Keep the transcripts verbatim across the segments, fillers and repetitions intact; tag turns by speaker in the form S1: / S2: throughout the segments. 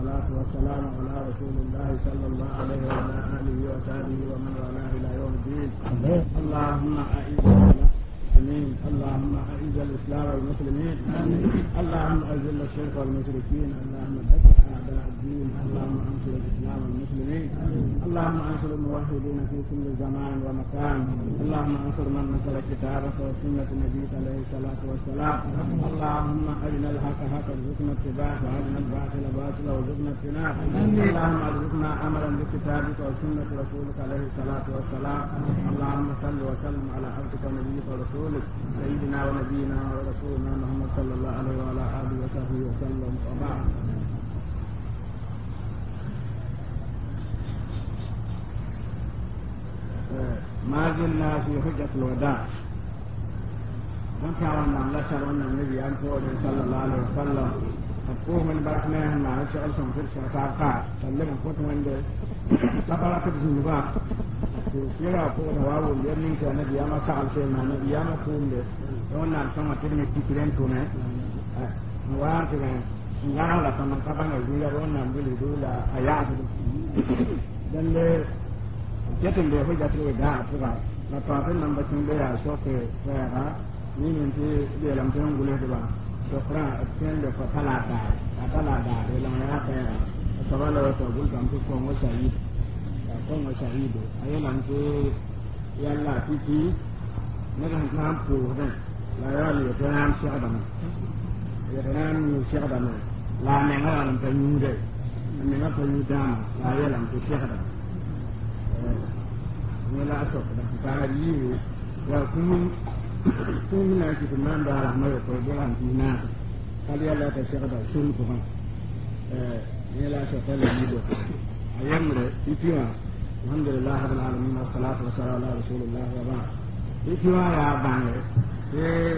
S1: والصلاة والسلام على رسول الله صلى الله عليه وعلى آله وصحبه ومن والاه إلى يوم الدين. اللهم أعز آمين. اللهم أعز الإسلام والمسلمين. اللهم أذل الشرك والمشركين. اللهم دفع أعداء الدين. اللهم أنصر الإسلام والمسلمين. اللهم أنصر الموحدين في كل زمان ومكان. اللهم أنصر من نصر كتابك وسنة نبيك عليه الصلاة والسلام. اللهم أرنا الحق حقا وارزقنا اتباعه وأرنا الباطل باطلا وارزقنا اجتنابه. اللهم ارزقنا عملا بكتابك وسنة رسولك عليه الصلاة والسلام. اللهم صل وسلم على عبدك ونبيك ورسولك سيدنا ونبينا ورسولنا محمد صلى الله عليه وعلى آله وصحبه وسلم وبعد. ما زلنا في حجة الوداع. من كان لا شر أن النبي صلى الله عليه وسلم أقوم من بركناه مع الشعر في الشعر سلم قوت من ده سبعة الزنبا سيرا قوت واو يمين كان النبي ما سأل شيء ما النبي ما كون ده وانا سما ترمي تكلم تونا وان كمان ngara la sama kapan ngula rona mbili dula ayat dan le jetin de hoja tro da tura la ta tan namba cinde ya soke fera ni min ti de lam tan ngule de ba sokra ten de fa tala da tala da de la ya fera sabala to gul kam to ko mo sai ko mo sai do ayelan ti yalla titi na kan kam pu da la ya li to am shi adam ya ran ni shi adam la ne ngala lam tan nyude ni na to nyuda la ya lam to shi adam ni la so da ta yi wa kun kun na ki man da la ma to do lan ti na kali ya la ta shi adam sun ko eh ni la so ta le ni do ayam re itiwa alhamdulillah rabbil alamin wassalatu wassalamu ala rasulillah wa ba itiwa ya bange eh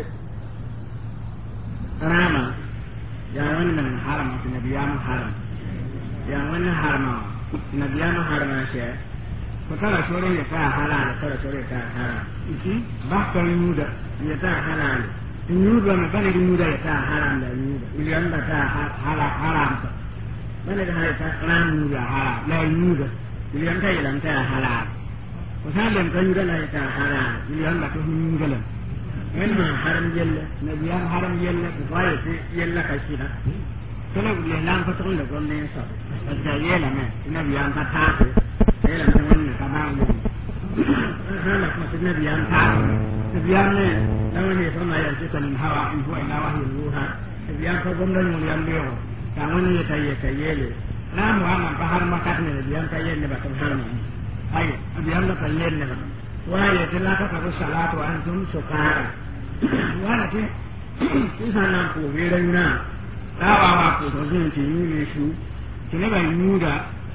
S1: rama ya wannan haram nabiyan haram ya wannan harama nabiyan harama shi ko kala shore ya ta halal kala shore ta haram ba ka yuda ya ta halal yuda na bane yuda ya ta haram da yuda iliyan da ta halal haram bane da ta haram yuda haram la yuda iliyan ta ilan ta halal ko salan ka yuda la ta halal iliyan da ta yuda la wannan haram yalla nabiyan haram yalla ko ya ce yalla ka shi da kana bulle lan fa tun da gwamnati sa da yalla ne nabiyan ka ta yalla ne wannan ka ba mu kana kuma nabiyan ta nabiyan ne lawa ne fa ma yarji kan hawa in huwa ila wahyi ruha nabiyan ka gwamnati mu yan biyo ta wani ya tayi tayyele na mu amma fa har ma ka ne nabiyan ka yelle ba ta har ne ai nabiyan da kan yelle ba waye tilaka ka salatu antum sukara wala ke isa nan ko wera na dawa wa ko to zin ti ni shu ti ne ba yuda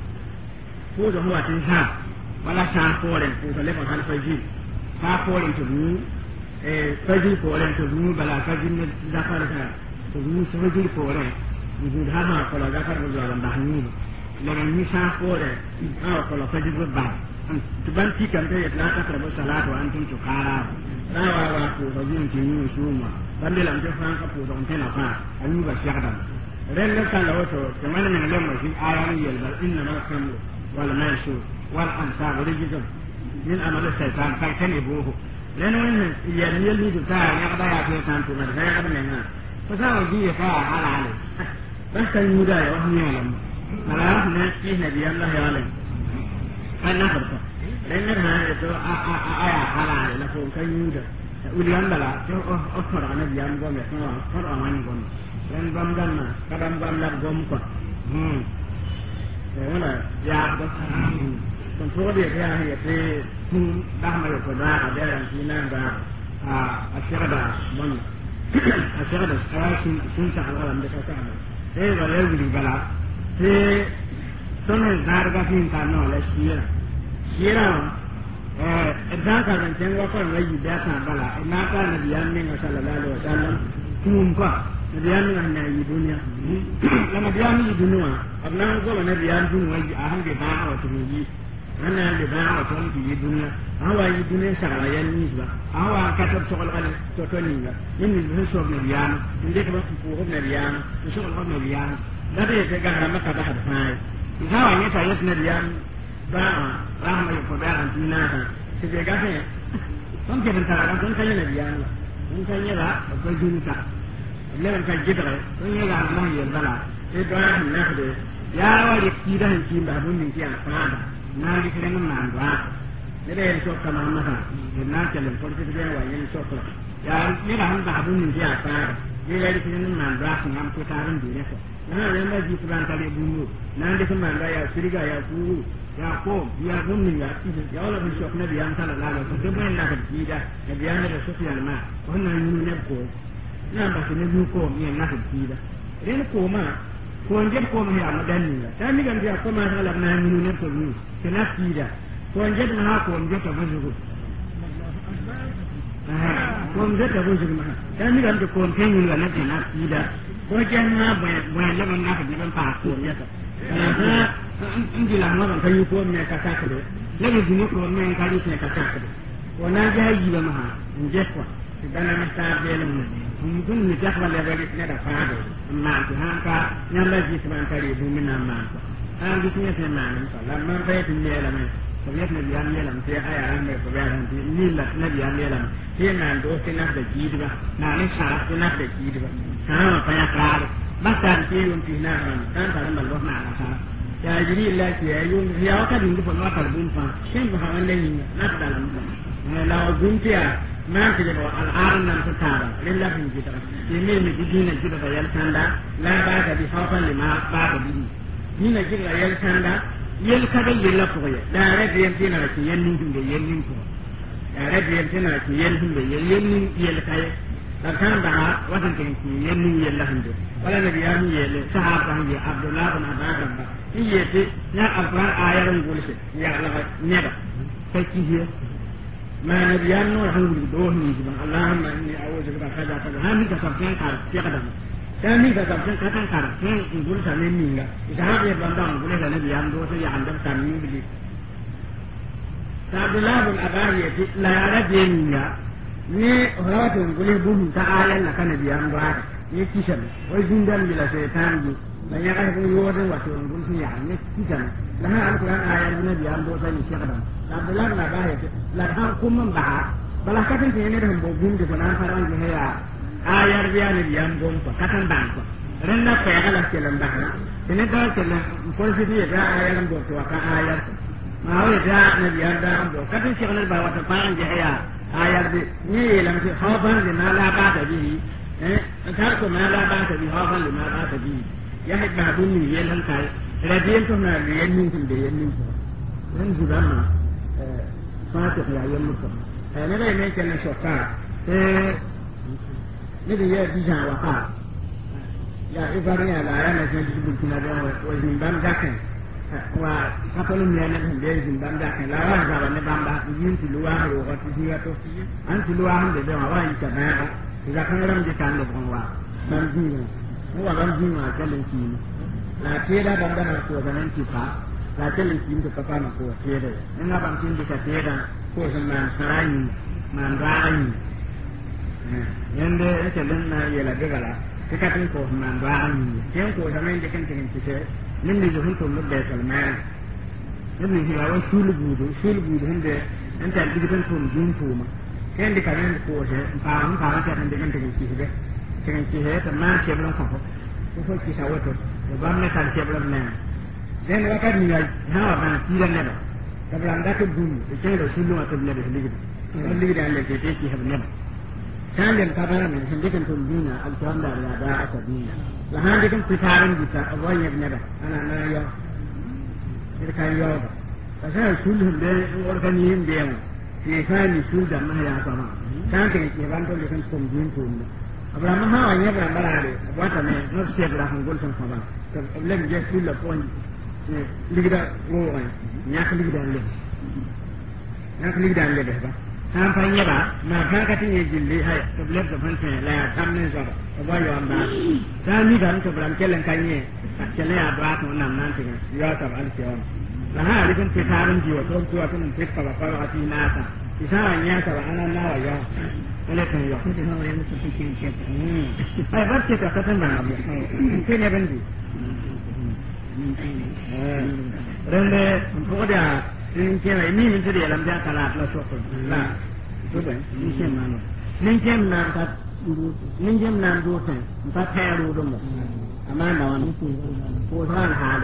S1: ko da huwa tin sa wala sa ko ren ko to le ko han faji sa ko ren to ni eh faji ko ren to ni bala faji ne zakar sa to ni faji ko ren ni da ma ko la zakar ko da da ni le ni sa ko ren a ko la faji ko ba to ban ti kan da ya ka karba salatu antum tukara dawa wa ko da yin tin ni shuma bande lam ta fan ka ko don tana fa an ba shi gadan ren da kan da wato kamar ne ne mai shi ayan yel bal inna ma kamlu wal maishu wal ansab da gidan min amal shaytan kai kan ibo ren wannan yel yel ni ta ya da ya ta tan to da ya ga ne na ko sa wa ji ya fa halale ban kan yuda ya wani yalan ala ne ki nabi Allah ya alim kan na farko dan nan ha to a a aya halale la ko kan yuda uliyan bala to o fara annabi yan go me ko fara wani go dan bam dan na kadam bam la gom ko hmm e wala ya ko kon to de ya ya te kun da ma ko da da yan kinan da a ashira da mon ashira da sun sun ta alalam da ka sa e wala yuri bala te tono zarga fin ta no la shira shira eh dan ka ran ten wa ko ngai da ta bala na ka nabiyan ne sallallahu alaihi wasallam kun ka nabiyan ne na yi duniya na nabiyan ne duniya abna ko nabiyan dun wai a hange ba a wato yi ana da ba a wato yi duniya hawa yi duniya sara yan ni ba hawa ka tab so kal to to ni ga yin ni so nabiyan inde ka ba ko nabiyan so kal nabiyan dari tegara maka bahad fai hawa ne ta yasna diyan ba rahma ko da antina ta se ga he kon ke ban ta kon kan ne diyan kon kan ne ba ko junta le ban ka jidare kon ne ga ma yel bala e do ha na de ya wa ye ki da han ki ba bun ni ki an fa da na li kren man ba ne de so kama ma ha na ke le kon ke de wa yin so ko ya ni da han ba bun ni ki an fa ni le li kren man ba ko ngam ko ta ran di ne ko na le ma ji plan ta le bunu na de ko man da ya siriga ya ku ya ko ya bun ni ya ki ya wala bin shok nabi an sallallahu alaihi wasallam ko na ka ji da nabi an da so ya ma wannan ni ne ko na ba ne du ko mi na ka ji da ren ko ma ko nje ko ma ya madanni la ta mi gan ya ko ma hala na ni ne ko ni ke na ji da ko nje na ko nje ta bu ko ko nje ta bu ma ta mi gan ko ko ni la na ke na ji da ko je na ba ba le ban na ka ji ban pa ko ya ta ha inji la ma ban kai ko me ka ka ko le ni ni ko me ka ri ka ka ko ko na ja yi ba ma nje ko dana na ta be le mu mun kun ni jakwa le ba ne da fa do ma ti han ka nya la ji man ta ri bu min na ma ko an bi ne se ma nan ko la ma ba ti ne la me ko yet ne biyan ne la me aya ran me ko ba ran ti ni la ne biyan ne la me ti na do ti na da ji ba na ne sa ti na da ji ba ha pa ya ka ba ta ti yun ti na ran kan ta ran lo na la sa ya jiri la ki ya yun ya ka din ko no ka bun fa shin ba han le ni na da la mu la gun ti ya ma ti do al aran nan sa tara lillahi jita ni me mi dina jita da yal sanda la ba ka bi hawfan lima ba ka bi ni na jira yal sanda yel ka da yel la ko ya da ra bi yan tina ki yan nin dum de yel nin ko da ra bi yan tina ki yel dum de yel yel nin yel kai da kan da watan kin ki yel nin yel la hande wala nabi ya mi yel sahaba hande abdullah bin abadan ba ni yete na afar ayaran gulse ya la ne ba kai ki je ما نبيان نور حنقول دوه نجيب اللهم إني أعوذ بك كذا كذا هم كسبتين كار سيقدم كان مين كسبتين كذا كار كان نقول سامين مينغا إذا هذا يبغى نقول هذا نبيان دوه سيا عندهم سامين بدي عبد الله بن أبي لا يعرف مينغا ni horato ngule bulu ta ayan la kana biyan ba ni kishan wai zindan bila setan ji dan ya kan yo da wato ngul si ya ni kishan la ha alquran ayan ni biyan do sai shi kadam Abdullah na ba ya la ha kuma ba bala ka tan ne da bo gun da na faran ji ya ayar biyan ni biyan gon ko katan ban ko ran na fa ya la kelan ba ne da kelan ko si ya ga ayan do to ka ayar ma wai da na biyan da do katan shi kana ba wata faran ji ya ayar de ni lam fi hafan li ma la ba ta bi eh tar ko ma la ba ta bi hafan li ma ba ta bi ya hidda dun ni yelan kai radiyen to na yen ni tin de yen ni ko ren zubama eh fatih ya yen muko eh ne dai ne ke na shoka eh ne de ya bi jan wa ka ya ibari ya la ya na jin bi kina da wa jin ban dakan wa kapalo mi ana hande jin banda kan la wa ga ne bamba yin ti luwa ro ko ti ya to an ti luwa hande be wa yi ta ba ga kan ram di kan do kon wa ban ji mu wa ban ji ma kalen ki la te da banda na ko ga nan ti fa la kalen ki to papa na ko te da ina ban tin di ka te da ko san man sarani man ra'ani yande ake lanna yela gala ka tin ko man ra'ani ken ko zaman da kan tin ki ce min ne zuhun to mu da salman min ne ya wani shulu gudu shulu gudu hinde an ta digitan to jun to ma kan di karan ko je ba an ba ta kan digan tin ki be tin ki he ta ma ce blan ko ko ko ki sawo to ba me kan ce blan ne den wa ka ni ya ha ba ki dan ne da blan da to gun ke da shulu ma to ne da digida ne digida ne ke ke ki habe ne kan den ka bara ne hin digan to dina alquran da ya da aka dina la hande kan fitaran dita wanya ne da ana na yo ida kan yo ba sai shulu hinde organ yin da yawa sai ka ni shulu da ma ya sama kan ke ke ban to kan to din to ne abraham ha wanya ba barare wata ne no sai abraham gol san fa ba to lem je shulu la pon ligida ro ay nyak ligida le nyak ligida le ba san fa nyaba ma kan ka tin jilli hay to lem da fan tan la tam ne so ba yo amba san ni dan to bran kelen kanye kelen ya ba to nan nan tin ya ta an ce on la ha ri kan fitaran jiwa to to to mun fitka ba fa ati na ta isara nya ta ba anan na wa yo ele kan yo ko to no ya musu cikin ce ai ba ce ta ka tan na abu ke ne ban ji rende ko da nin ke mai mi min tede lam ja kala la sokko la to ben ni ke mano nin ke nan ka nin ke nan do tan ta tayaro do mo amma na wani ko ran hale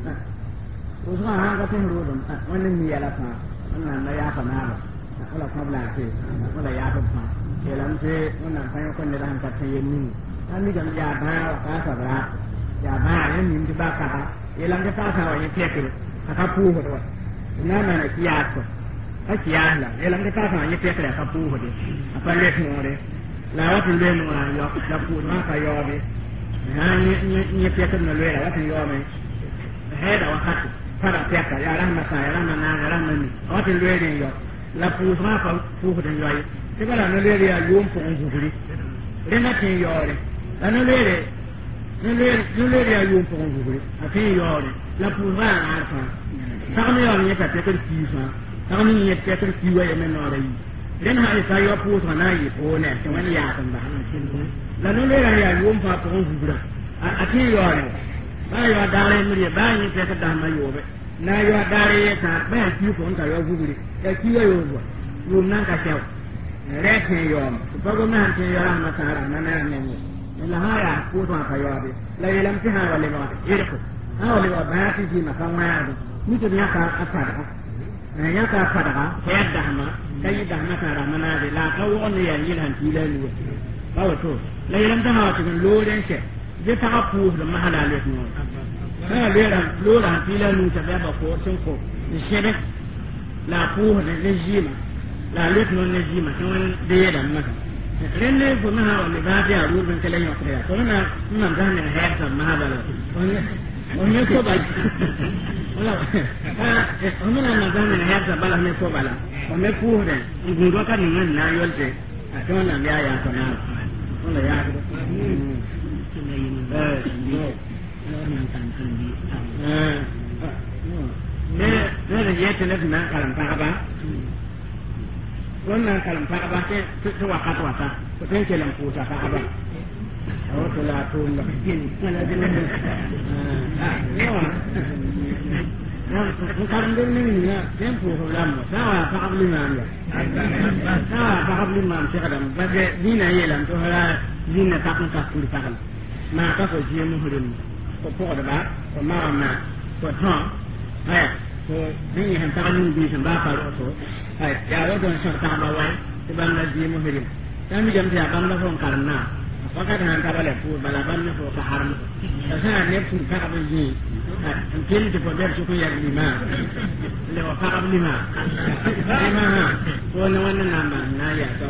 S1: ko ran ha ka tan ro do wannan mi ya la fa wannan na ya fa na ba wala ko bla ke wala ya fa fa ke lam se wannan fa ko ne ran ka tayen ni an ni jam ya ba ka sa ba ya ba ne min di ba ka e lam ka sa wa ni ke ke ka pu ho do na na na kiya ko a kiya la e lam ka sa wa ni ke ke ka pu ho de apa le ko de la wa tin de no yo la pu ma ka yo de na ni ni ni ke ke no le la wa tin yo me he da wa hat para pe ka ya ran ma sa ya ran na ya ran ni wa tin le de yo la pu ma ka pu ho de yo yi te ba la no le ya yo mpo ngu guri re na tin yo de la no le de no le no le ya yo mpo ngu guri a tin yo de la pu ma na fa ta ni yo ni ka te ke ti fa ta ni ni te ke ti wa ye me no re yi ren ha isa yo pu so na yi ko ne te wani ya tan ba la no le ya yo mpo pa ngu gura a tin yo ne ba yo da le mi ba ni te ka da ma yo be na yo da re ta ba ti ko ta yo guri e ti yo yo bo yo nan ka shaw re ke yo ba go na ke yo ran ma ta ra na na ne ni la ha ya ko to ka yo be la ye lam ti ha wa le ba e ko ha wa le ba ba ti ji ma ka ma ya ni to ya ka asara na ya ka fada ka ya da ma kai da ma ta ra ma na de la ka wo ne ya ni han ti le lu ba wa to la ye lam ta ha ti lo den she je ta ka pu da ma hala le no ha le ran lo ran ti le lu ta ba ko sun ko ni shebe la pu ne ne jima la le no ne jima ton de ya da ma renne ko na ha ne ba ta ru ban kala yo krea to na na ga ne ha ta ma ba la on ne ko ba wala ha on na na ga ne ha ta ba la ne ko ba la on ne pu ne ngundo ka ni na yolte a to na ya ya ko na wala ya ko eh no na kan kan di eh ne ne ye te ne na kalam pa ba wannan kalam pa ba ke to wa ka to ta ko ten ke lam ko ta ka ba o to la to la kin wala de ne ah no na ko karam de ne ni na tempo ko lam sa wa pa abli man ya sa wa pa abli man se kadam ba ke dina ye lam to hala dina ta kan ka ku ta kan ma ka ko je mu hudin ko ko da ba ko ma ma ko ta ai ko ni han ta ni bi san ba ka ro to ai ya ro don sa ta ba wai te ban la di mu hudin ta mi jam ta ban la fon karna ko ka han ta ba le fu bala ban ne ko ka haram ta sa ne fu ka ba ji an ken te ko der ko ya ni ma le wa ka abli ma ai ma ha ko ne wannan na ma na ya to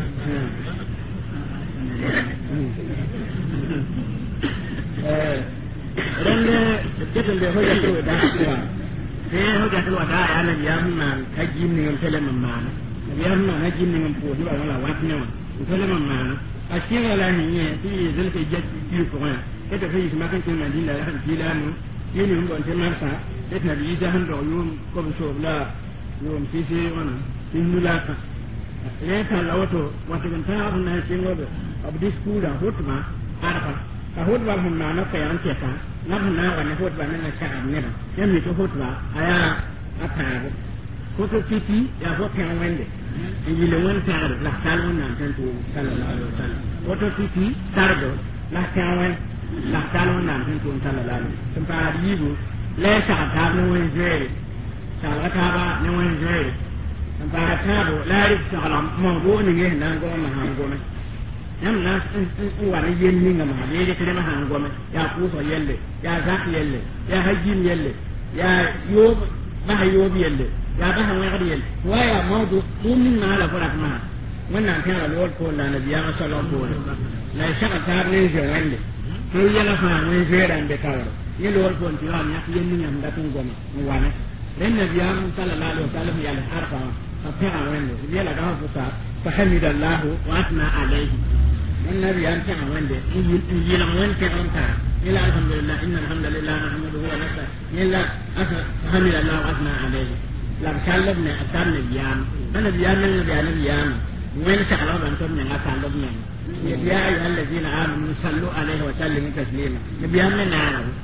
S1: eh rende ketel de hoja to da ko de hoja to da ya na ya ma ka jin ni on tele man ma ya ma na jin ni on po ni wala wat ne on tele man ma a shira la ni ne ti zel ke jet ti ko ya ke to fi ma kan tin man din la han ti la no ni ni on te ma sa de na bi ja han do yum ko so la yum ti si on tin nu la ka le ta la wato wato kan ta abun na tin go abdi skula hotma arfa ka hotba mun na na ka yan ta na mun na wa ne hotba na na sha ne ba yan mi to hotba aya ata ko to titi ya ho kan wende yi le won ta la salon na tan to sallallahu alaihi wasallam ko to titi sardo la kan wen la salon na tan to sallallahu alaihi wasallam pa yibu le sa ta no wen je sa la ta ba no wen je pa ta bo la ri sa la mo bo ni nge na go ma ha go me yam na wa ni yen ni ngama ye de kede ma han gome ya ku so yelle ya zak yelle ya hajim yelle ya yo ba yo bi yelle ya ba han wa yelle wa ya mawdu dum min na la farak ma wannan kan al wal ko la nabi ya sallallahu alaihi wasallam la shaka tar ne je wande to yela fa ne je ran de kawo ye lo wal ko ti wa nya yen ni ngam da tun gome wa ne ren nabi ya sallallahu alaihi wasallam ya arfa fa fa wande yela da fu sa fa hamidallahu wa atna alaihi النبي أنت عوانده يجيل عوانك أنت إلا الحمد لله إن الحمد لله نحمده ونستعينه إلا حمد الله وأثنى عليه لم سلبنا أثار نبيان فنبيان من نبيان نبيان وين سألهم أنتم من أثار نبيان يا أيها الذين آمنوا صلوا عليه وسلموا تسليما نبيان من نعلم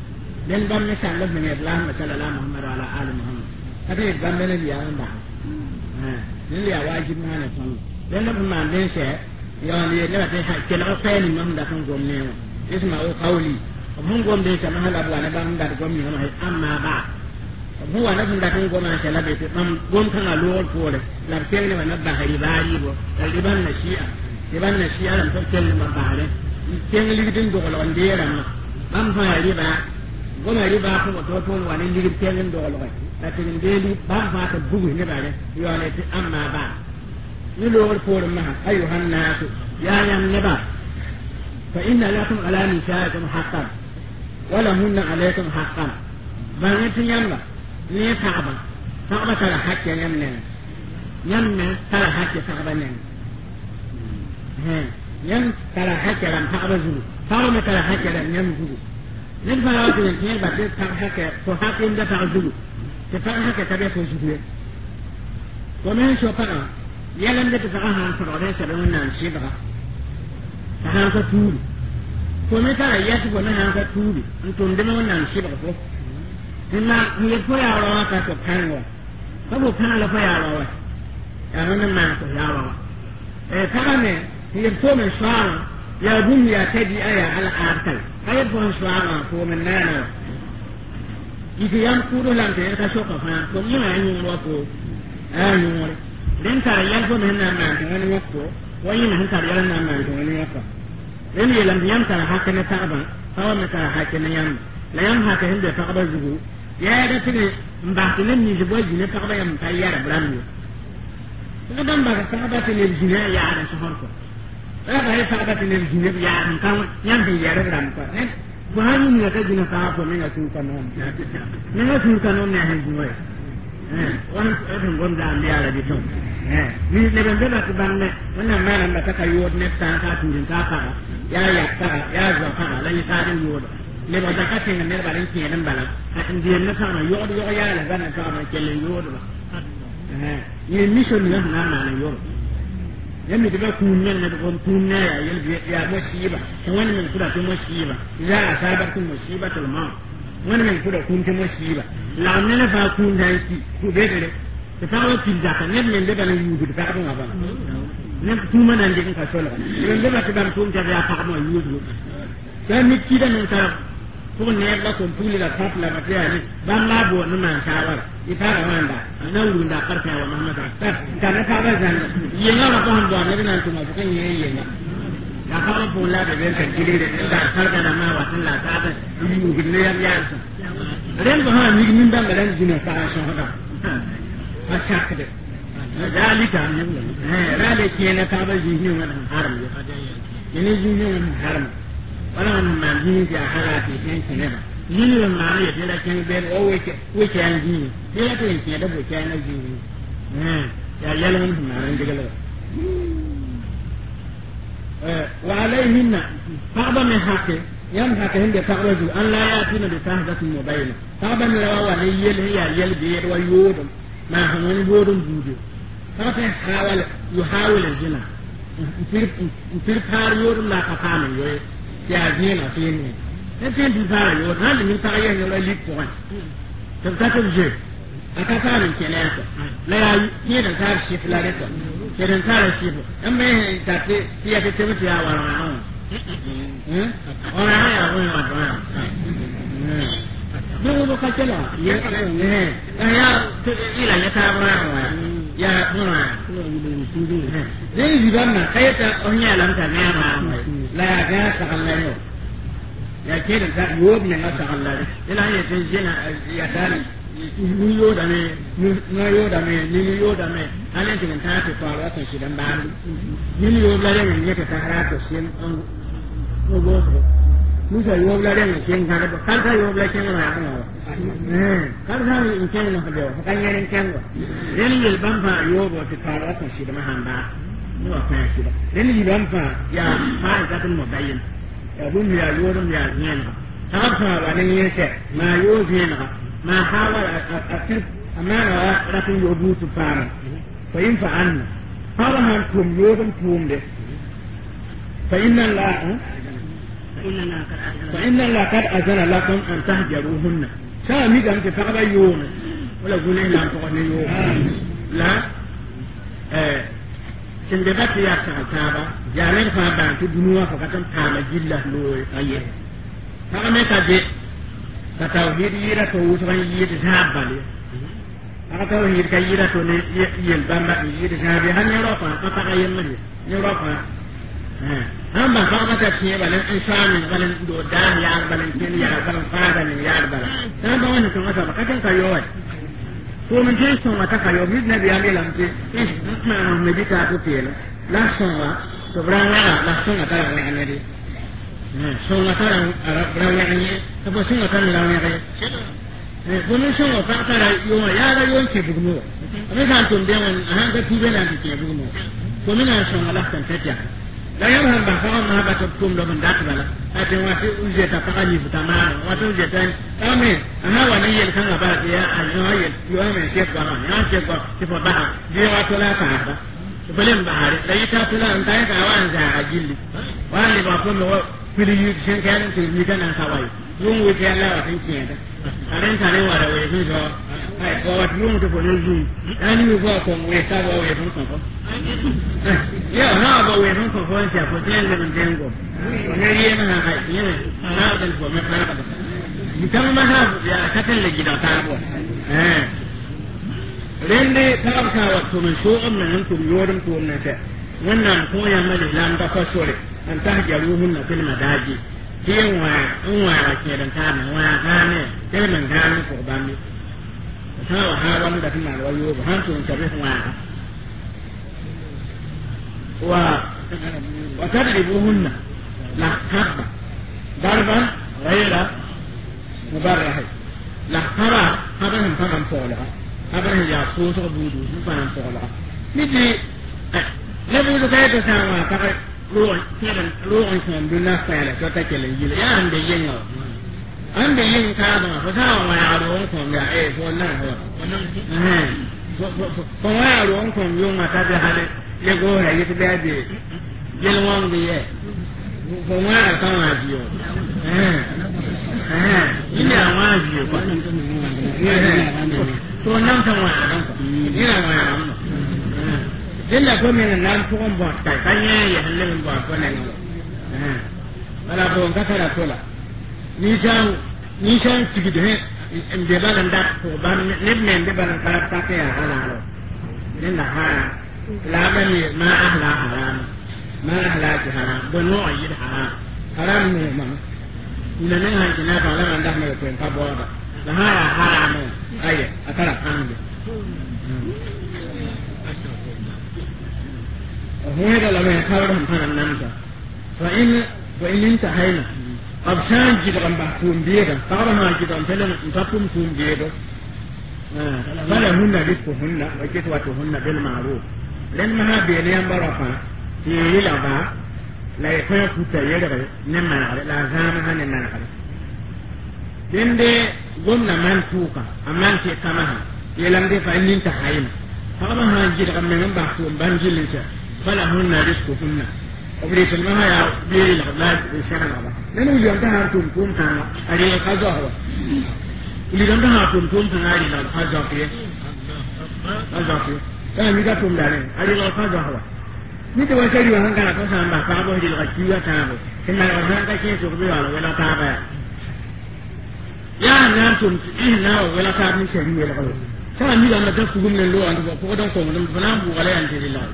S1: den bam ne sallallahu alaihi wa sallam Muhammad ala ali Muhammad kata bam ne ya ba eh den ya wajib ma ne ton den na ma den she ya ne ne ta ha ke la fa ni mam da kan gomne wa isma o qawli mun gombe ta ma hala ba ne bam da gomne ma amma ba mu wa na da kan gomna she la be bam gom kan a lo ko le la ken ne na ba hari bari bo da liban na shi'a liban na shi'a ran to ken ma ba le ken li din do lo ndie ran bam fa riba goma riba ko to to wa ni li ken do lo ta tin de li bam fa ta bugu ne ba le yo ne ti amma ba ni lo ko ma ayuhan nas ya yam ne ba fa inna lakum ala nisaikum haqqan wa lahunna alaykum haqqan ba ne tin yamba ni kaaba kaaba kala hakke nyam ne nyam ne kala hakke kaaba ne he nyam kala hakke ran kaaba zulu kaaba me kala hakke ran nyam zulu nen fa wa tin ne ba te kala hakke to hakke nda ta zulu te fa hakke ta be ko zulu ko men so pa yalan da ta ha han so da sa da wannan shi ba ta han ka turi ko me ta ya ko na han ka turi in to ndema wannan shi ba ko ina ni ko ya rawa ka to kanwa sabo kana la fa ya rawa ya nan ma ko ya rawa eh kaga ne ni ko me shara ya dunya tadi aya al artal kai ko shara ko men nana iki yan kuro lan te ka shoka fa ko ni ma yin wa ko ayu mo den ta yan ko men nana to ni wa ko wani ne ta yan nana to ni wa ko den ye lan yan ta ha kana ta ba fa ma ta ha kana yan la yan ha ta hinde fa ba zugu ya da tini mbaatinen ni je boy jine takaba yam tay yara brand ko dam ba ka ba tini jine ya da so horko ba ba fa ba tini jine ya an kan yam bi yara brand ko ne ko hani ni ka jine ka ko ne ga sun kan non ne ga sun kan non ne han juwe eh wan ko don gonda am yara di ton eh ni ne ben be ba ko bande wannan ma nan ba ta kayo ne ta ka turin ka ka ya ya ka ya zo ka la ni sa din yodo le ba da ka tin ne ba rin ke nan bala a indian na sama yo yo ya la ga na ka ma ke le yo do eh ni mission na na na yo yanda da ku ne na da kun tun ne ya yel ya musiba kan wani min kuda tun musiba za a sabar tun musiba tul ma wani min kuda kun tun musiba la ne na fa kun da ki ku be de ta fa wa pizza kan ne men da ban yu da ka ba ba ne tu ma nan de ka so la ne da ba ta ban tun ta ya fa ma yu du dan mi ki da nan ta ko ne la ko tuli la ta la ma ta ni ban la bo na man shawara ita ga wanda nan wurin da karfa wa Muhammad ta ta na ta ba zan yin na ko han do ne nan tuma ko kan yayi yin ya ka ba bola da ben kan kire da da sarga da ma wa Allah ta da yi gidne ya ya sa ren ba ha ni min ban ran jina ta sha hada a shaka da zalika eh rale ke na ta ba ji ni wannan haram ya ne ji ni wannan haram wala ma ni ja harati kan kinaba yini la ma ya tela kan be o we ke we ke an ji ni la to ke da bo ke na ji eh ya yala mun ma ran diga la eh wa alayhinna fa'ba min haqqi yam haqqi hinde fa'raju an la yatina bi sahdatin mubayna fa'ba min rawa wa yel ya yel bi wa yudum ma hanon yudum budu fa ta hawal yuhawil zina fir fir par yudum la ka fama yoy ya zina fini ne tin di fara yo nan min ta yen yo li ko an ta ta ta je aka fara kenan la ya yi da ta shi fulare ko kenan ta shi an me ta ce ya ta ce mutu ya wara an eh ona ya ko ma to ya ne ko ka kela ya ne ya ila ya ta bara ya kuma ne yi ban na kai ta onya lam ta na ma la ya ga ta Allah ne ya ke da ta yo ne na ta Allah ila ya tin jina ya dani ni yo da ne na yo da ne ni yo da ne anan tin ta ta fara ta shi dan ba ni yo la ne ne ta fara ta shi an ko go so musa yo la ne shi kan da kan ta yo la ken ma eh kan ta in ken na da kan yin ken wa ni yi ban fa yo bo ta fara ta shi da mahamba ni wa fa shi da ni ban fa ya ma ga tun mubayyin abun ya yorin ya yana haka wani yake ma yozina ma hawala atif amana ratin yobu tu fara fa in fa anna fara han tum yorin tum de fa inna la fa inna la qad azana lakum an tahjaruhunna sa mi gam te fa ba yo wala gune la ko ne yo la eh sin de batti ya sa ta ba ya ne fa ba tu dunuwa fa katan ta ma jilla lo aye fa me ta de ka tawhid yira to wutan yidi sabale aka tawhid ka yira to ne yel bamba yidi sabe han ne ro fa ka ka yemma ne ro fa eh han ba fa ma ta tiye balen insani balen do dan ya balen ken ya balen fa da ne ya balen san ba wani kan asa ba ka kan ka yo ko mun je son ata ka yo mid nabi ali lamte eh ma me di ka to tele la son wa to branga la son ata la ne di eh son ata la branga ne to bo son ata la ne eh ko mun son ata ka yo ya ga yo ke bugumo me kan to de won han ga tube na ke bugumo ko mun na son ala kan tata la yam han ba fa ma ba to tum do man dat bala ate wa ti uje ta pa ni butama wa to uje tan ame aha wa ne yel kan ba ya ayo yel yo me se ko na ya se ko ti fa ba je wa to la ta ba to belen ba hare da ita to la ta ka wa an za ajili wa ni ba ko no fili yu shen kan ti ni kana ka wai yun wu ke la wa tin ke da aren ta ne wa da we so ai ko wa yun to ko ne zu ani wu ko ko we ta wa we to ko ya ha ba we to ko sia ko ten le den go ne ye na ha ye na da ko me fa ka ni kan ma ha ya ka tan le gida ta bo eh rende ta ka wa to men so am nan to yorin to nan sai wannan ko ya mali lam ta fasore an ta jaruhunna fil madaji yin wa in wa ke dan ta na wa ka ne sai man ga ni ko ban ni sa wa ha wani da tana da wayo ba han to sabe wa wa wa tadribuhunna la habba darba ghayra mubarrah la hara haba han fa kan fola haba ya so so budu su fa kan fola ni di le budu ka ta sa wa ka ruwan kiran ruwan kan dunna fara ko ta kele yile ya ande yin no ande yin ka ba ko ta wa ya ruwan kan ya eh ko na ho eh ko wa ya ruwan kan yo ma ta da hale le go ha yi ta de yel won bi ye ko wa ka wa biyo eh eh ina wa biyo ko nan to to nan kan wa ran ko ina wa ran dilla ko men nan ko on ba ta kanye ya halle men ba ko nan eh bala ko ka tara tola ni san ni san tigi de en de balan da ko ban ne men de balan ka ta ke ya hala lo den da ha la ban ma ahla haram ma ahla haram bono ayi haram haram ne ma ina ne han kina ba la da me ko en ka bo ba la ha haram ayi akara kan وهذا لما يخبرهم عن النمسا فإن وإن انتهينا أبشان جدران بحثون بيدا فقرها جدران فلن انتقم تون بيدا فلهن رزقهن وكسوتهن بالمعروف لأنها بينيان برفا في لبا لا يكون كتا يدري نمان علي لا زامها نمان علي لأن قمنا من توقع أمان في كمها يلم دي فإن انتهينا فقرها جدران من بحثون بانجلسة فلهن رزقهن وبريت المها يا بير الغلاد شغل الله لأنه اللي عندها توم توم كان أري الخزوة اللي عندها توم توم كان أري الخزوة فيه خزوة كان ميدا توم دارين أري الخزوة ميدا وسيري وهن كان كوسان بحثابه دي الغشيوة تابه كنا وهن كشيء سقبي ولا ولا تابه يا نام توم إيه ناو ولا تابه سيري ولا كذا كان ميدا ما تفهم من اللو أنت فقدان كم من فلان بوغلي أنت لله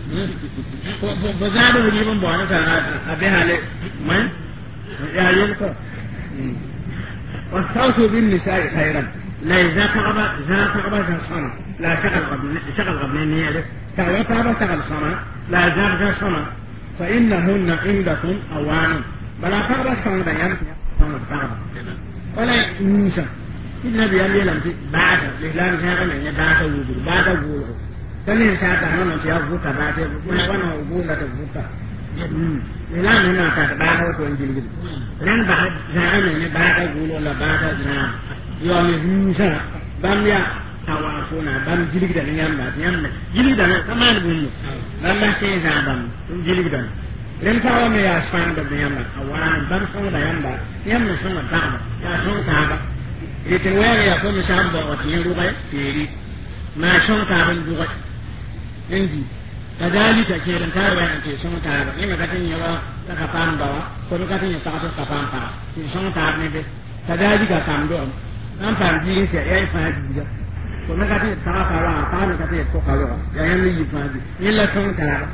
S1: فزادوا يجيبون بوانا أبيها لي ما يا يلقى واستوصوا بالنساء خيرا لا إذا فقب إذا فقب شخصنا لا شغل قبل شغل قبل نيله شغل فقب شغل صنا لا زاد شخصنا فإنهن عندكم أوان بلا فقب شخصنا بيان صنا فقب ولا نيسا النبي قال لي لم بعد لإسلام شغل من بعد وجود بعد وجود كان ساعة أنا نسيا فوتا بعد وأنا وأنا أقول لا تفوتا لا أنا كاتبها وتنجيل لأن بعد ساعة من بعد أقول ولا بعد زمان يوم يوسف باميا توافونا بام جيل كده نيام بعد نيام جيل كده كمان بقول بام بس زمان بام جيل كده ren ta wa me ya span da yamba awan ban so da yamba yamba so da ta ya so ta ba itin wa ya ko mi shamba wa tin rubai tiri ma so ta ban rubai inji kadalika ke ren ta wa ante so ta ba ina ga tin yawa ta ka pan ba ko ga tin ya ta ta pan pa tin so ta ne be kadalika kam do an pan ji se ya fa ji ko na ga tin ta ka wa ta ne ga tin ko ka wa ya yan ni fa ji ni la so ta ba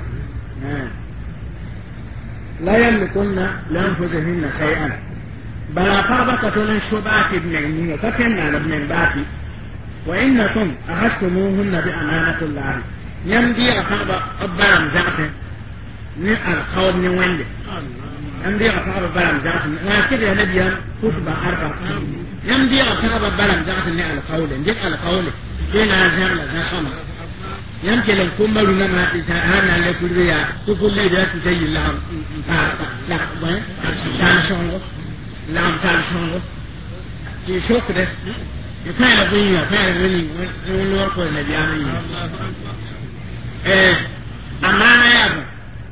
S1: لا يملكن لأنفسهن شيئا بلا طابقة شبعة ابن فتن على ابن باتي وإنكم أخذتموهن بأمانة الله يمدي أصاب أبرم زعته من القول من وين يمدي أصاب أبرم زعته وكذا نبي كتب أربع يمدي أصاب أبرم زعته من القول جد القول كنا زعل زعما يمكن أن يكون لنا ما تساهلنا لكل رياء تقول لي ذات شيء لا لا لا لا شونغ لا لا شونغ في شوك ده يفعل بيني يفعل بيني ونور كل نبي آمين إيه أمانة يا أبو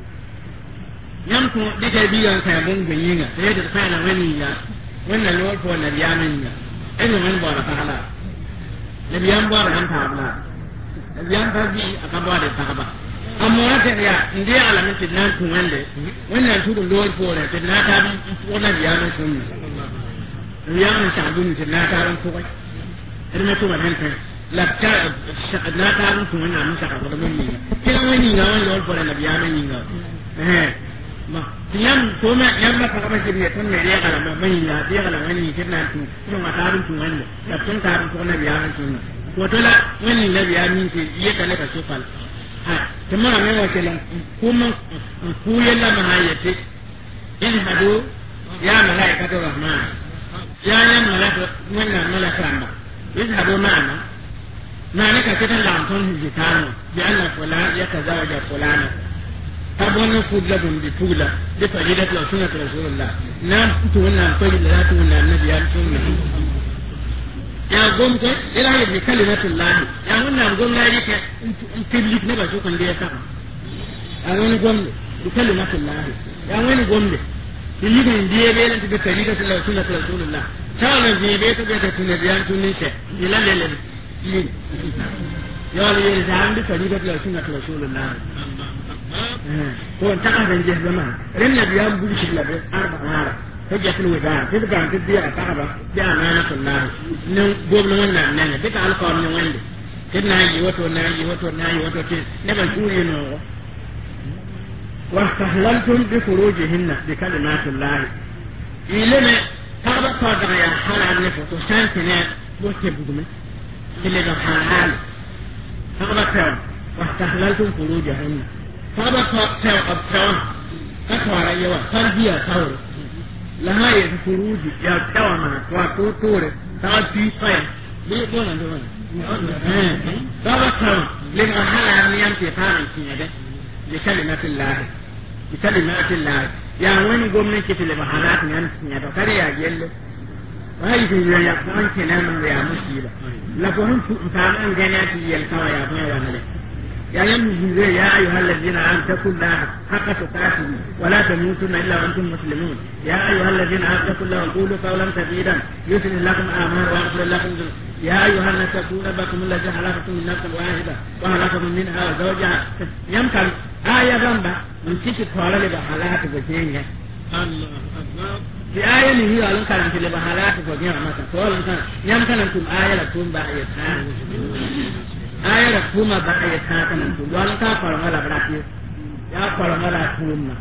S1: يمكن ديك بيان سيبون بيني سيد فعل بيني يا وين نور كل نبي آمين إنه من بارك الله نبي آمين بارك أنت أبلا yan tabi aka ba da ta ba amma ta ya inde alamin tidnan tun wanda wannan tudun lowar fore tidna ta bi wannan biyanin sun biyanin shadun tidna ta ran ko kai idan to ban ta la ta na ta ran tun wannan mun saka da mun ne kiran wani ga wannan lowar fore na biyanin yin ga eh ma tiyan ko ma yan ma ka ba shi ne tun ne ya kala mai ya ya kala wani tidna tun kuma ta ran tun wanda da tun ta ran ko na biyanin sun وتلا وين النبي آمين في يكلك سفل ها تمام ما وكلام كم كوي لا مهايتي اذهبوا يا ملائكة الرحمن يا يا ملائكة من ملائكة الرحمن اذهبوا معنا ما لك كده لعن تنه زكانه بأن فلان يتزوج فلانا تبون فضلهم بفضلة بفضيلة سنة رسول الله نعم تقولنا فضل لا تقولنا النبي آمين ya gomko ila yi kalimatullah ya wannan gomna yake public ne ba su kan da ya saka a wani gombe bi kalimatullah ya wani gombe yi ne ndiye be lan da tarika sallallahu alaihi wasallam tawana bi be to be da tunne biyan tunne she ila lele yi ya yi da an da tarika sallallahu alaihi wasallam ko ta kan je zama ran nabi ya buɗe shi labe arba ara hujja fil wada tilka an tidiya ta'aba bi amanatu allah nan gobna wannan nan duka alƙawarin nan wanda kin na yi wato na yi wato na yi wato ce ne ban turi no wa tahlaltum bi furujihinna bi kalimatu allah ilene ta'aba ta da ya halal ne to san ne ko ke bugume kile da halal ta'aba ta wa tahlaltum furujihinna ta'aba ta ta abtawan ka fara yawa tarbiya sauro لها يذكروج يا كوانا واتوتور تاتي فاي ليه دونا دونا بابا كم لما حالا نيام تفارن سينده بكلمة الله بكلمة الله يا وين قومنا كيف لبحالات نيام سينده كري يا جل وهي في يا كمان كلام يا مشيلة لكن فهم أن جناتي يلقوا يا بني وانا يا يمزي يا أيها الذين آمنوا اتقوا الله حق تقاته ولا تموتن إلا وأنتم مسلمون يا أيها الذين آمنوا اتقوا الله وقولوا قولا سديدا يصلح لكم أعمالكم ويغفر لكم يا أيها الناس اتقوا ربكم الذي خلقكم من نفس واحدة وخلقكم منها زوجها يمكن آية ذنبا من تيجي تقول لي بحالات بجينة في آية هي ألون كلام في بحالات بجينة مثلا سؤال كان يمكن أنكم آية لكم بآية ayara kuma ba ya ta kana to wala ka fara mala brati ya fara mala kuma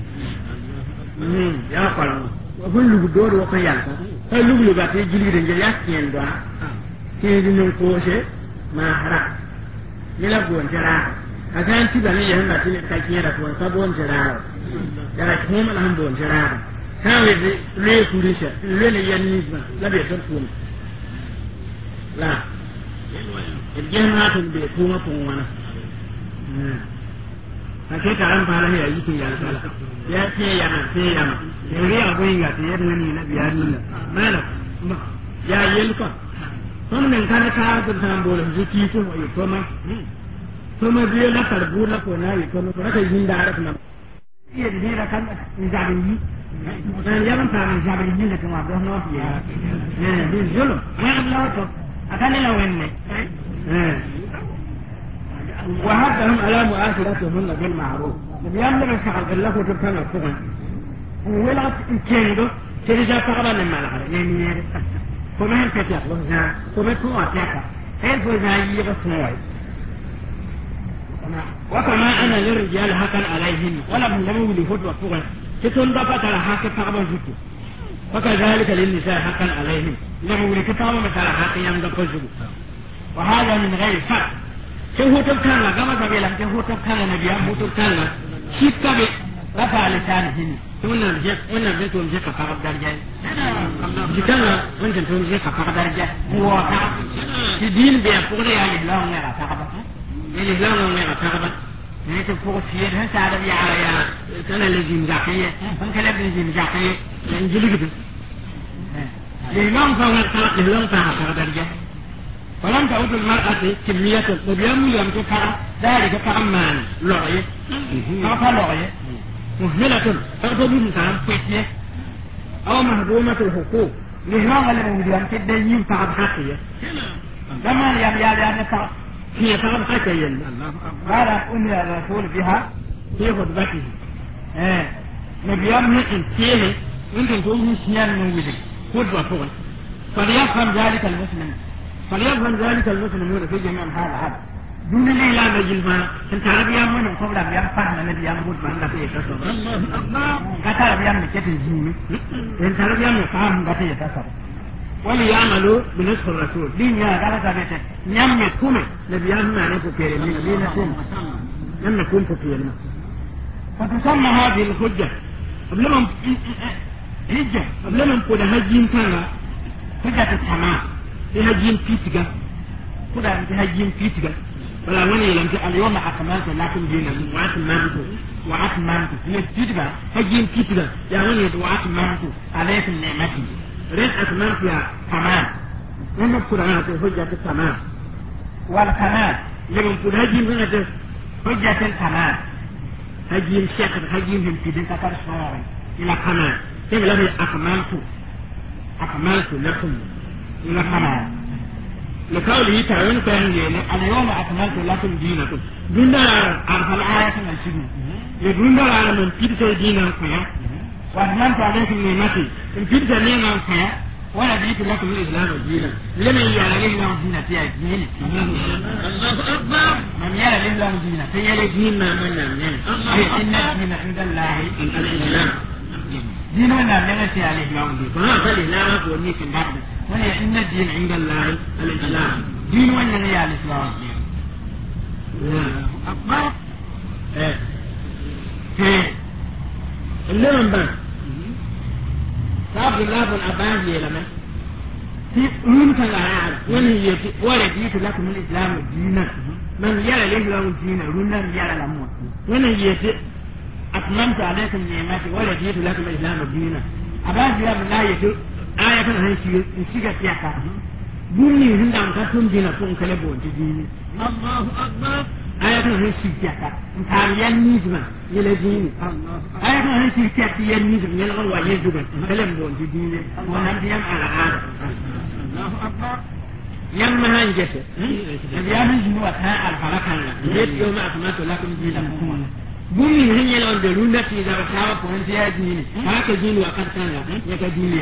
S1: mm ya fara ko lu do do ko ya sa ko lu lu ba te jili de ya kien do ke di non ko se ma hara ni la bon jara akan ti ba ne ya na ti ne ka kien da ko sa bon jara ya kuma la han bon jara ka we le kurisha le ne ya ni ba la be to ko la الجنات بيكون كوننا فكيف عن فعله يجي يا سلام يا سي يا سي يا يجي أبوي يا سي يا نبي نبي يا نبي ما لا يا يلقى ثم من كان كار تنام بوله زكي ثم يكمل ثم بيلا تربو لا كنا يكمل كنا كيجين دارك نام iya da kan zabiri dan yaman ta zabiri ne kuma ba no fiye ne bi zulum ma Allah to akan la wenne eh wa hadahum ala mu'asiratuhum bil ma'ruf biyan da shaqal Allah ko tana fugan wala kendo sai da fara nan mala ne ne ko men ka ta ko za ko me ko ataka sai ko za yi ba suwai وكما أنا للرجال حقا عليهم ولم يموا لهد وفغا تتون بابا ترى حقا فقبا زكو وكذلك للنساء حقا عليهم يموا لكتاب مثلا حقا يمدق زكو وهذا من غير فرق كيف تبكان كما تبيلا كيف تبكان نبيا متبكان شكا بي رفع لسانهن wannan je wannan zai to je ka fara darja jikana wannan to je ka fara darja wa ka din be ko ya ni lawo ne ra ta ba ni lawo ne ra ta ba ne to ko fiye da sa da ya ya kana lejin zakiye an kala lejin zakiye nan jiligi le nan fa wa ta le nan fa fara darja فلم تعود المرأة كمية الطبيعة يوم تفعل ذلك فعمان لغية فعل لغية مهملة تغضب الإنسان فتنة أو مهضومة الحقوق لهنا اللي موجودين كده ينفع بحقية لما يم يا يا نفع هي فعل حقية قال أمي الرسول بها في خطبته إيه نبيام نحن فيه يمكن تقول نسيان من وجه خطبة فوق فليفهم ذلك المسلم فليفهم ذلك المسلمون في جميع هذا هذا دون اللي لا نجل ما انت عربي يا من قبل بيان فهم النبي يا مود ما نفي تصور الله الله قتل بيان كيف الجيم انت عربي يا من فهم نفي تصور وليعملوا بنصح الرسول دين يا قال ثابت نعم يكون نبي يا ما نكون كريم دين يكون نعم يكون كريم فتسمى هذه الحجة قبل ما حجة قبل ما نقول هجين كان حجة السماء هجين فيتجا كذا هجين فيتجا ولا وني لم اليوم أكملت لكن دينا وأتممت وأتممت هي تجبا هجين كتبا يا وني وأتممت عليكم نعمتي ريت أتممت يا كمال ونذكر أنا حجة الكمال والكمال لمن كل هجين هنا حجة الكمال هجين شكر هجين هم في دينك كرسوري إلى كمال كيف لم أكملت أكملت لكم إلى كمال لقوله تعالى كان اليوم أكملت لكم دينكم دون أرفع الآية الشديدة يدون على من كيف دينكم فيها وأتممت عليكم نعمتي إن كيف نعمة فيها ورضيت لكم الإسلام دينا لمن يرى الإسلام دينا فيها دين الله أكبر من يرى الإسلام دينا فيها دين ما من نعم إن الدين عند الله الإسلام دين من نعم نغسي عليه الإسلام دين فهذا الإسلام هو النيك بعد وهي إن الدين عند الله الإسلام دين وإن هي الإسلام أكبر إيه إيه اللي من بعد صاحب الله بن عباس يلمه في أمك العالم وهي ولديت لكم الإسلام دينا من يرى الإسلام دينا رنا يرى الأموت وهي أتممت عليكم نعمتي ولديت لكم الإسلام دينا عباس يا الله يجو آية هاي شيء شيء كتير بني هندام كتوم دينا فون كلبون تديني الله أكبر آية هاي شيء كتير نتعلم نيزما يلزيني آية هاي شيء كتير نيزما يلغى ويجوبن كلبون تديني ونبيهم على هذا الله أكبر يوم ما هنجسد اليوم جنوة ها الفرقان جيت يوم أكملت لكم دينكم بني هني لون دلون في إذا رسالة فونسيا ديني هاك دين وقد كان يك ديني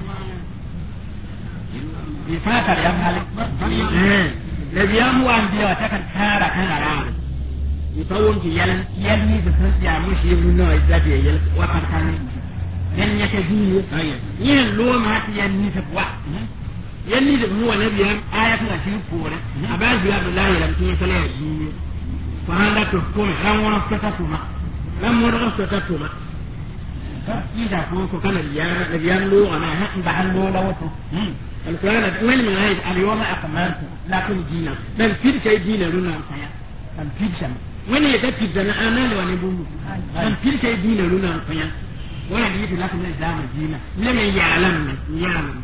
S1: يفاتر يا مالك الذي يمو أنبياء تكن كارا كان رام يفوم في يل يلني بسنس يا مش يبنو إزاي يل وقد كان ين يك ديني ين لو ما تي يلني تبوا يلني هو نبي آية نشيد فورة أباز بلا الله لم تيسلا ديني فهذا تحكم لم ونفتتكما لم ونفتتكما إذا كنت كان الرجال الرجال لو أنا هم بعد لو لوته القرآن وين من هاي اليوم أكملت لكم دينا بل في شيء دينا لنا سيا بل في شيء وين يتفيد أنا أنا لو أنا بقول بل في شيء دينا لنا سيا ولا يجي لكم الإسلام دينا لم يعلمنا يعلم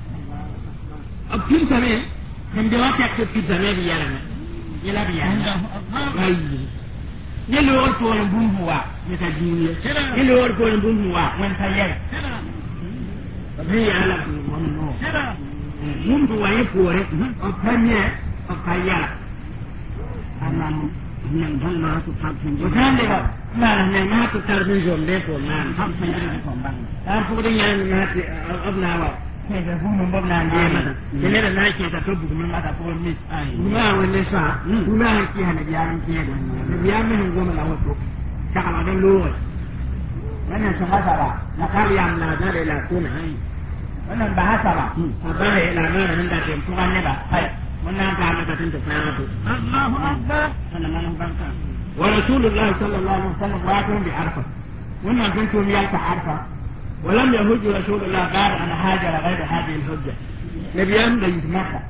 S1: أبكي سمين من دواك يكتب في زمان يعلم يلا بيعلم ye lo ko en bumbuwa ni ta duniya ye lo ko en bumbuwa wan ta ye bi ala ko mon no bumbuwa ye pore o panye o kayala anan nan dan ma ko tapin o tande ba na ne ma ko tarbin jombe ko nan tapin ko bang ta ko de yan na ti abna wa ke da bunu bab na ne mata ne da na ke ta to bugun mata ko ni ma wanne sa kuna ki hana biyan ki da ne biyan min goma la wato ta kala da lo wannan sun hasa ba na kariya na da da la kuna hai wannan ba hasa ba ba ya la na nan da ke kuma ne ba hai wannan ta mata tun ta fara to Allahu akbar wannan nan banka wa rasulullahi sallallahu alaihi wasallam wa ta bi arfa wannan kun to ya ta arfa ولم يهج رسول الله بعد أن هاجر غير هذه الحجة نبيان ليس مكة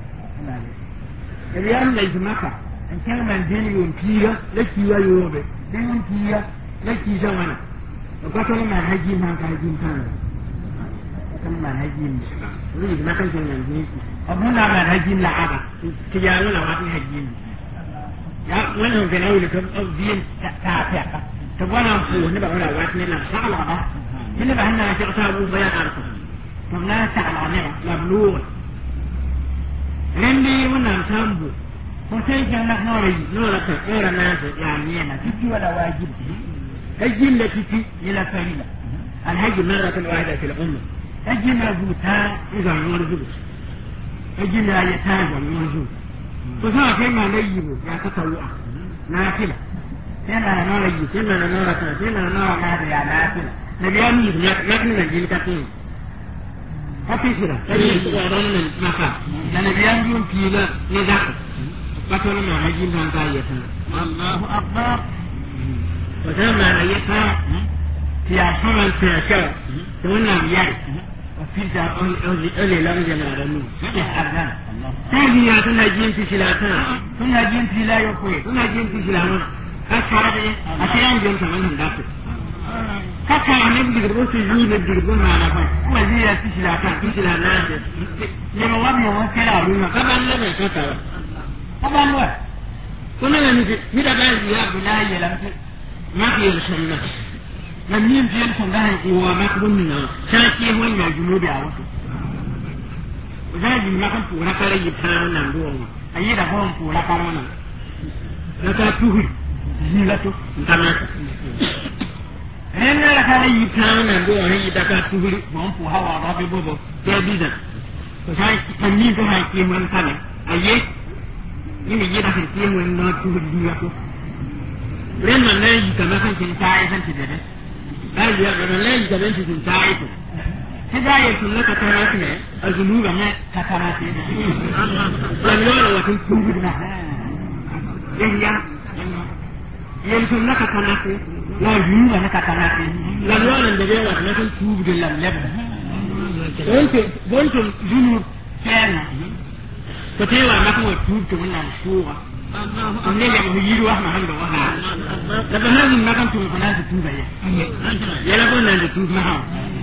S1: نبيان ليس مكة إن كان من دين يوم كيرا لكي ويوبي دين كيرا لكي زوانا وقتل ما هجين هانك هجين كانا وقتل ما هجين وليس مكة كان من دين أبونا ما هجين لعبا تجارو لواتي هجين يا وانا في الأول كم أبدين تافع تبوانا مفوه نبقى ولا واتني لا شغلة من بقى هنا شغل بيان عرفه فما سأل عنه مبلوغ لندي ونام سامبو فسيك أنك نوري نورك نور الناس يعني أنا تجي ولا واجب تجي اللي تجي إلى فريلة الهجي مرة واحدة في الأمة تجي مربوطان إذا يرزوك تجي لا يتاج ويرزوك فسوى كما نجيبه يا تطوع نافلة كما نوري كما نورك كما نورك هذا يا نافلة نبيان يبنى نحن نجيل كتين كتيسرة كتيسرة رنن مكا نبيان يوم كيلا نزاق بطل ما نجيل هانتا يسنا الله أكبر وسمى ريسا في أحمد سيكا تونا بيار وفيتا أولي لغجة نارنو أبدان تاجي تنجين في سلاتان تنجين في لا يقوي تنجين في سلاتان أشهر أشياء جنس منهم داخل kaka ne bidir bo su ju ne bidir bo na na ba ko ji ya ti sila kan ti sila na de ne ma wabi wa kala ru na ka ban le be ka ta ka ban wa ko na ni ni da ba ya bilahi ya lam ma ki sunna na min ji sun da ko wa ma ko ni na sa ki ho na juno da wato za ji ma kan fu na kare yi ta nan do ayi da hon fu na kare nan na ta tuhu ji la to tamata nena la kala yi tana do yi da ka tuhuri bon fu hawa ba be bobo de bida ko sai kan ni do ha ki mun kana aye ni ni da ki mun no tuhuri ya ko ren man ne yi kana kan kin tai san ti de ba ya ga ne yi da ban tin tai to sai da ya tun laka tara ne azulu ga ne ka tara ti lan yo wa tin tuhuri na yan ya yan tun laka tara ti la yuga na katanati la yona ndebe wa na kan tubu de la lebda bonto bonto junu tena ko tewa na ko tubu to wannan suwa amma ne ga yiru wa ma hanga wa ha da ba nan na kan tubu na tubu ya ya la bon nan da tubu ma ha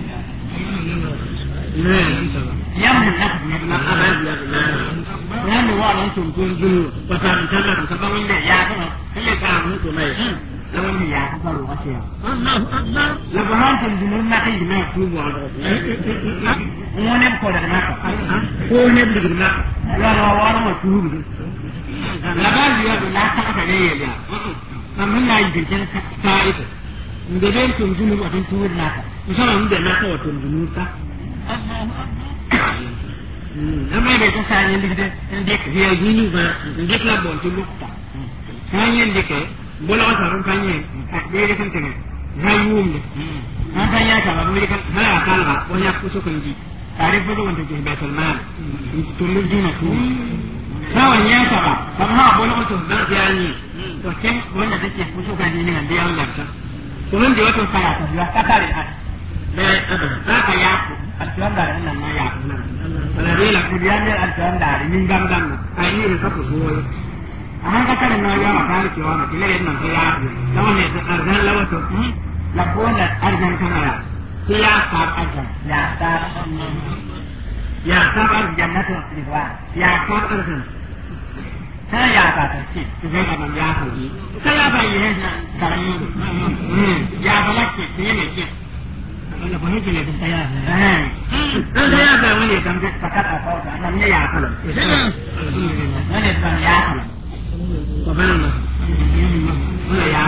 S1: ne ya mun na ne na abad ya na ya ne wa nan tubu junu ba ta tan na ka ba wanda ya ka ne ka mun to mai lawan ya ka faru a cewa Allahu akbar la bahan dunun na kai na tubu a wani ko da naka ko ne da naka ya la wara ma tubu la ba ya da na ta ka ne ya amma na yi jinkin sai ita inda dai tun dunu a tun tubu naka musamman inda na ka wato dunu ka Allahu akbar amma bai ta sani inda inda ke ya gini ba inda ka bon tun lokta sanyen dike bola wata ran kanye a dai kan tane rayuwum ne an kan ya ta ba mu kan hala kalba wani ya kuso kan ji tare fa da wanda ke baitul mal to mun dina ku sawan ya ta ba amma bola wata da ya ni to ken wanda take kuso kan ji ne da ya Allah ta to mun da wata fara ta ya ta kare ta da da ka ya ku aljan da nan ma ya ku wala dai la ku ya ne aljan da min gam gam ai ni ka ku so an ka kana na ya ma kare cewa ma kile nan sai ya lawan ne arjan lawato la bona arjan kana ya sai ya ka arjan ya ta ya ta arjan jannatu ridwan ya ka arjan sai ya ka ta ce sai ka ban ya ka yi sai ya ba yi ne karan ya ba la ce ne ne ce Allah ba hiji ne ta ya eh dan sai ya ba wani kan ka ka ta ko da nan ne ya ka la ne ban ya ka la ko ban ma ne ya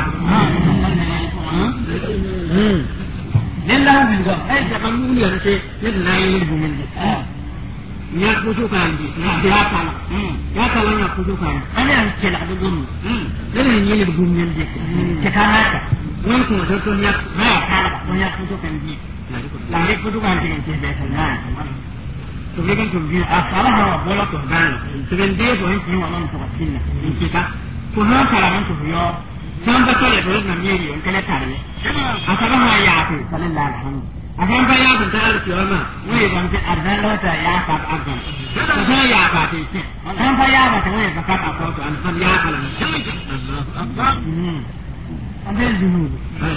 S1: hmm lillahu min go ai da ban mu ne ce ne na yi bu min ya kuju kan di ya kala ya kala ya kuju kan ana ce la da gumi ne ne ne bu min di ke kana ka wani kuma to ya ha kala ko ya kuju kan di la ne kuju kan di ke be kana to ne kan to bi a sala ha bola to dan to ne de to hin wa non to kinna in ki ka ko ha kala man to yo san ba to le to na mi ri on kala tare a sala ha ya to sallallahu alaihi wasallam akan ba ya bin ta alkiyama wai ban ta ardan lota ya ka ardan ta ya ka ta ce akan ba ya ba ta wai ka ka ko to an san ya kala an da zunu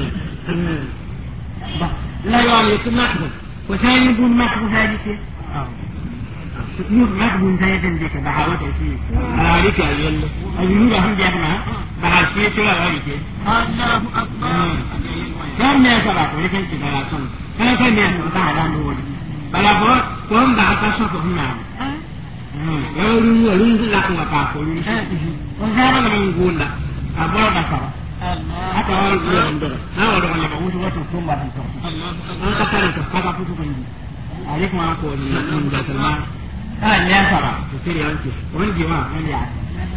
S1: ba la ya ni kuma ko sai ni bun ma ko sai ce ni ma bun sai den de ka ba hawa ta shi a rike yalla ayu da han ya ma ba ha shi to la wani ce Allahu akbar dan ne ka ba ko ne kan ci da san kana kan ne ba da mu wani bala bo ko ba ka so ko na eh ya ru ru ru la ko ka ko ni ko sa ba mun gunda a bo da ka Allah aka wani ko ndo na wa do ne ba wuce wato ko ba ta Allah an ka tare ka ka fusu kan ni alaikum wa ko ni mun da salma kan ne sara to sai yanki wani jima wani ya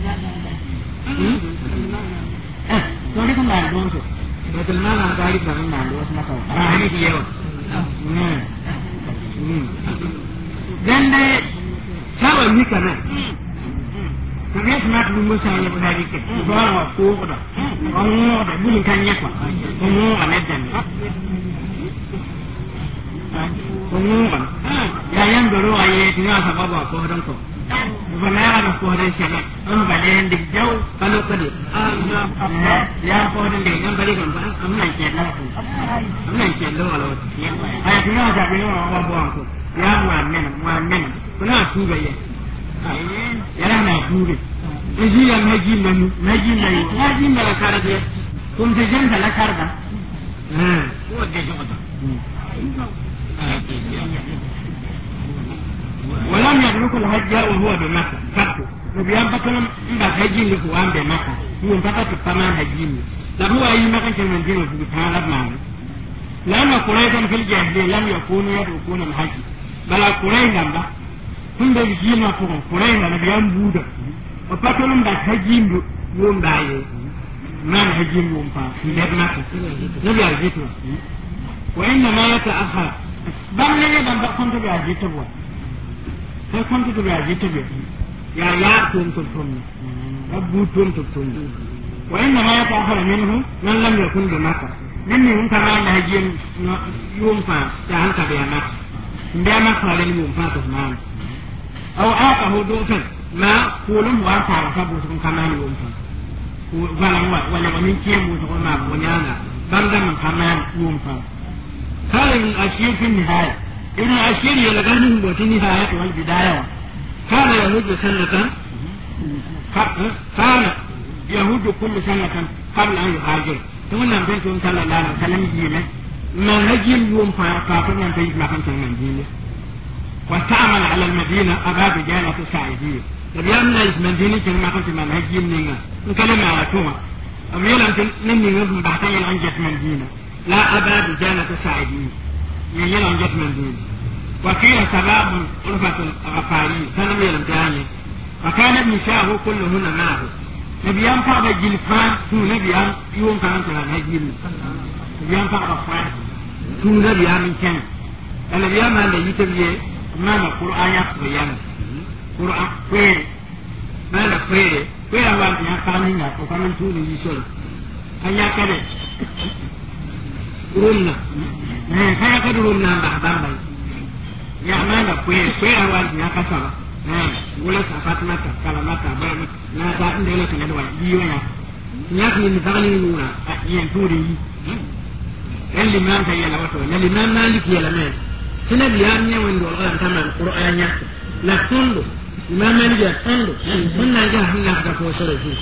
S1: eh to ne kuma da don so betul mana dari bangun malu sama kau. Ah ini dia. Hmm. Hmm. Dan deh, siapa ni kana? Tapi semat bumbu saya yang berada di situ. Orang aku ada. Orang ada bunyi kanya apa? Orang ada dan. Orang. Ya yang dulu ayat ini apa apa aku orang tu. Bukannya ada pohon siapa? Orang balik di jauh kalau tadi. Ya pohon di yang balik kan? Am nak cendol. Am nak cendol kalau. Ayat ini ada ni orang buang tu. Ya wan men, wan men. Kena tu gaya. Ya nak tu. Isi yang haji manu, haji manu, haji mana cara dia? Kum sejen salah cara dah. Hmm. Oh dia cuma tu. ولم يدرك الحج وهو بمكة فقط وبيان بكلم إذا حجين لكوان بمكة هو فقط الثمان حجين لم هو أي مكان في المدينة في بتاع معنا لأن قريشا في الجاهلية لم يكونوا يدركون الحج بل قريشا بقى هم بيجين مفهوم قريشا نبيان بودا وفكرهم بس حجين يوم بايه ما حجين يوم فا في مكة نبي أجيته وإنما يتأخر بل لا يدن بقى كنت بأجيته sai kwanta da yaji ta bi ya ya tun tun tun abu tun tun tun wa inna ma yata'akhara minhu man lam yakun bi maka nan ne mun kama da hajiyan yum fa ta hanka da yana inda ma fara ne yum fa ta ma aw aka hudu kan ma kulum wa ta ka bu sun kama ne yum fa ko balan wa wala wani ke mu ta ma wanyana banda man kama yum fa kala min ashiyufin nihaya إن أشير يلقانهم بوتي نهاية والبداية كان يهود سنة كان يهود كل سنة قبل أن يهاجر ثم نبيتهم صلى الله عليه وسلم جيمة ما نجيم يوم فاقافر من بيت ما كنت من جيمة واستعمل على المدينة أباب جالة السعيدية لبيامنا المدينة كما كنت من نجيم نينا نكلم على توما أميلا نمي نظم بحثي العنجة من دينة لا أباب جالة السعيدية يجينا جت من دون وكيل سباب غرفة الغفاري سلم يلمتاني وكان ابن شاه كلهن معه نبيان فعب الجلفان سو نبيان يوم كانت لها هجين نبيان فعب الصلاة سو نبيان من كان النبيان ما اللي يتبيه ما القرآن يقضيان قرآن خير ما لا خير خير الله يقال هنا وكمن سوني يسول أن يكره rumna eh kaya ka rumna ba bamba ya mana kwe kwe awal ya kasaba eh wala sa fatma ta kala mata ba na ta inda yake ne da yiyo ya ya ki ni tagani nuna a yin turi yan liman ta yana wato na liman maliki ya lame sina biya ne wanda Allah ta man qur'anya la sundu imam mali ya tondo sunna ga hinna da ko sore shi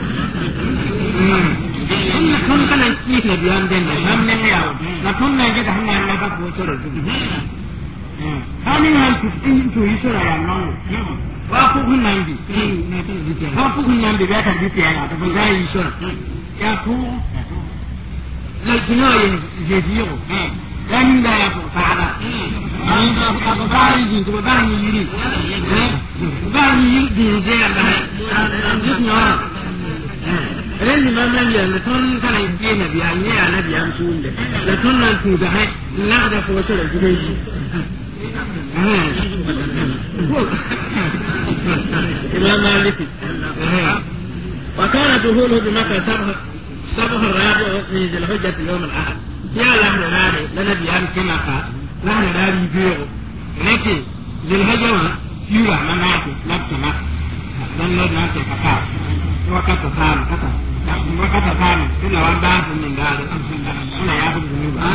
S1: inna kun kana ki na biyan den ne nam ne ya na kun na ga hinna na da ko sore shi amin han ku in to yi sura ya non wa ku kun nan bi ha ku kun nan bi ba ta bi ya ta ba ga yi sura ya ku la kinaye je diyo dan da ya ko fara an da ka ba ba yi ko ba ni yiri ba ni yiri din je da an ji no ren ni mamman ya da ton kana yi na biya ne ya na biya su inda da ton nan tu da hai na da ko so da gidan shi imam malik wa kana duhulu bi makkah sabha sabha rabi'u min al-hujjah yawm al-ahad ya lam nare lana biyan kina ka lana dari biyo nake zil hajawa fiwa manake labtana dan ne na ke kaka wakata sana kata wakata sana kila wanda min dare ina ya bu ni ba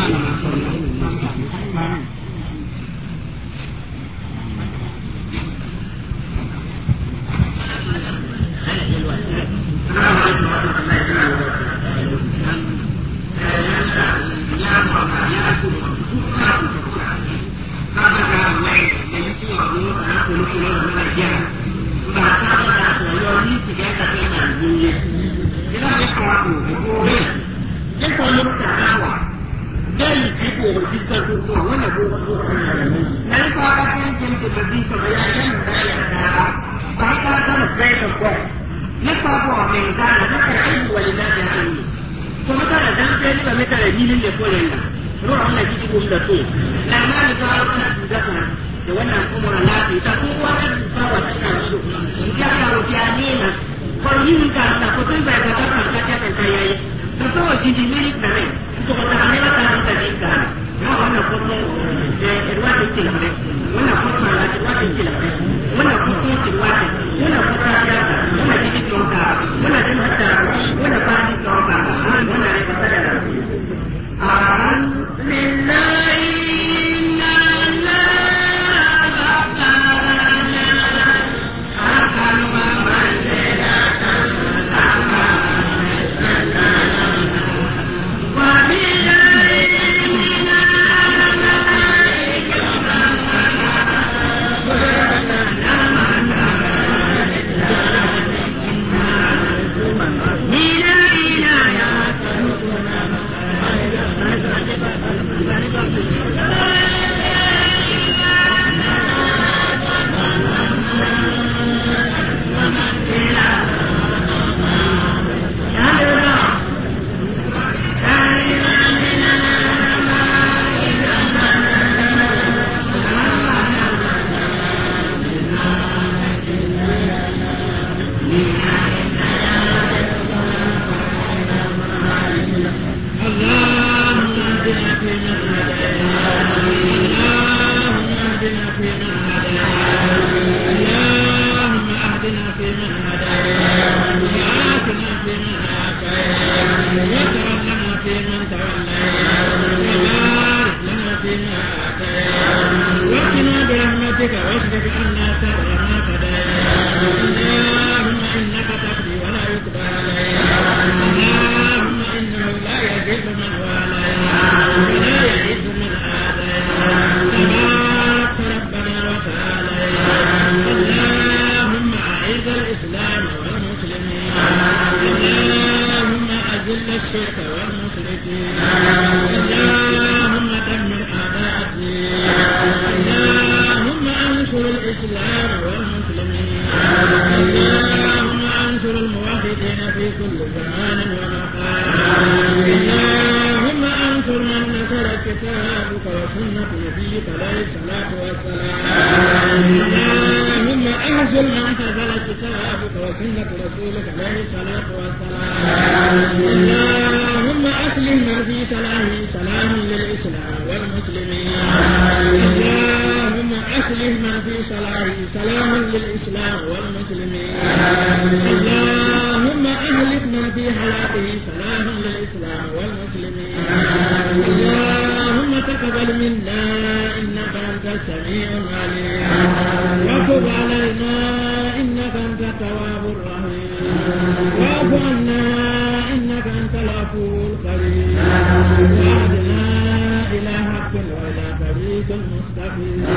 S2: منا إنك أنت السميع العليم وتب علينا التواب الرحيم واعف عنا إنك أنت العفو الكريم واهدنا إلى حق وإلى طريق مستقيم